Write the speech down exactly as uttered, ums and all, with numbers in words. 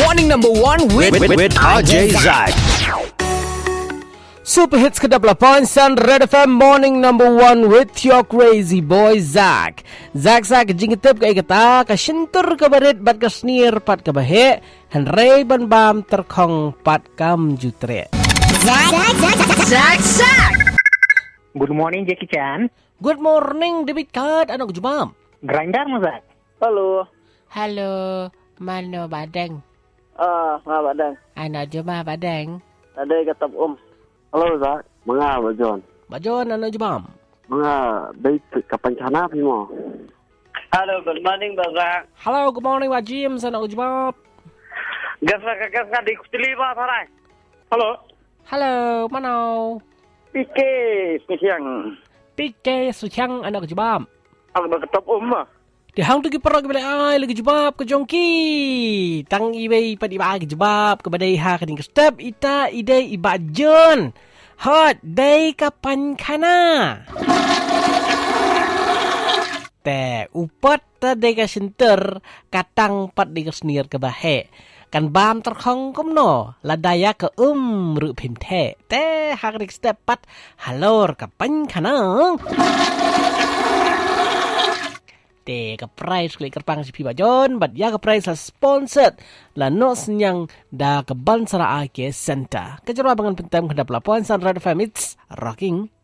Morning number one with, with, with R J Zak. Super Hits kedap lapan Sun Red F M Morning number one with your crazy boy Zak. Zak Zak jingitip ka ikata ka shintur ka barit bat ka snir pat ka bahe Henry ban bam terkong pat kam jutre. Zak Zak Zak Zak. Good morning Jackie Chan. Good morning David Card anak jumam. Grinder mo Zak? Halo. Halo, mano badang? Ah, nga badang. Anak jumam badang. Ada katap om. Halo Zak, mga bajon. Bajon anak jumam. Mga baik kapancana pi mo. Halo, good morning Bazak. Hello, good morning Pak James anak jumam. Gasa gasa di kutili ba sarai. Halo. Halo, mano? P K siang. P K Suchang anak jumam. Ang katap om ma. Di hang tu ki perok bela ai lagi jebab ke jongki. Tang ibai padi ba ke jebab ke badai ha kading step ita ide ibajon. Hot day kapan kana. Te upat ta day ka center katang pat di ke snir ke bahe. Kan bam terkhong kumno ladaya ke um ru phinte. Te ha kading step pat halor kapan kana. Te ka price klik kerpang si Piba John but ya ka price la sponsored la nos nyang da ka bansara ake center. Kejarwa bangan pentam kedap lapuan Sun Red F M it's rocking.